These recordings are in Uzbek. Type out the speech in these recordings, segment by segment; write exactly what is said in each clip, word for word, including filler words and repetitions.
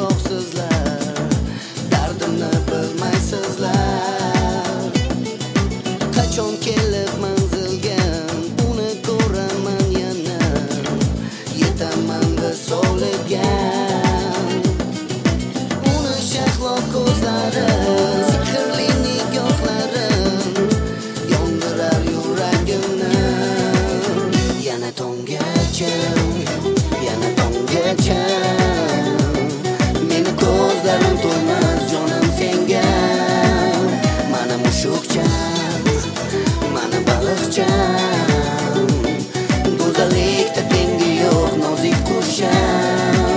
uzoqsizlar, dardimni bilmaysizlar. Qachon kelib manzilga uni ko'raman yana, yetaman visolga. Uni shahlo ko'zlari, sehrli nigohlari yondirar yuragimni. Yana tonggacha, yana tonggacha meni ko'zlarim to'ymas jonim senga. Mana mushukcham, mana baliqcham, go'zallikda tengi yo'q nozik qusham.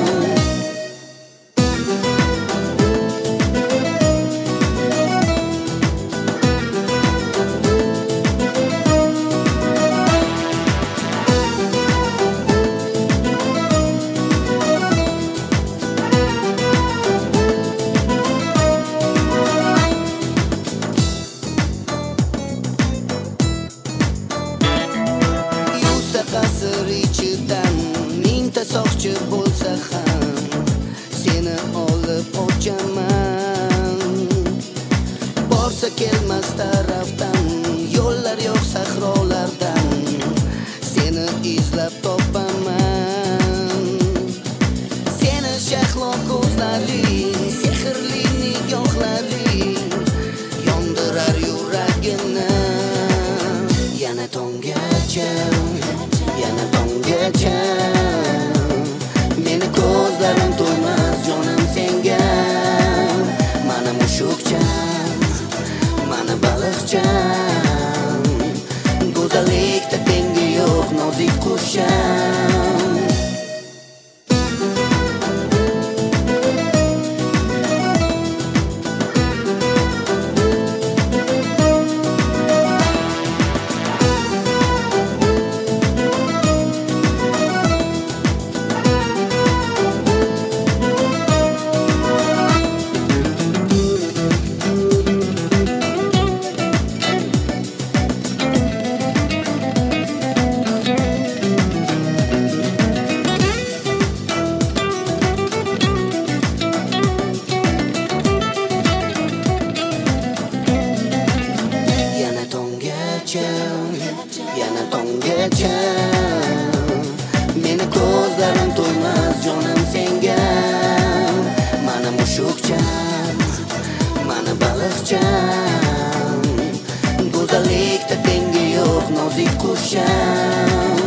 Qasr ichidan mingta soqchi bo'lsa ham seni olib ochaman. Borsa kelmas tarafdan yo'llar yo'q sahrolardan seni izlab topaman. Seni shahlo ko'zlaring, sehrli nigohlaring yondirar yuragimni. Yana tonggacha, yana tonggacha meni ko'zlarim to'ymas jonim senga. Mana mushukcham, mana baliqcham, go'zallikda tengi yo'q nozik qusham. Yana tonggacha meni ko'zlarim to'ymas jonim senga. Mana mushukcham, mana baliqcham, go'zallikda tengi yo'q nozik qusham.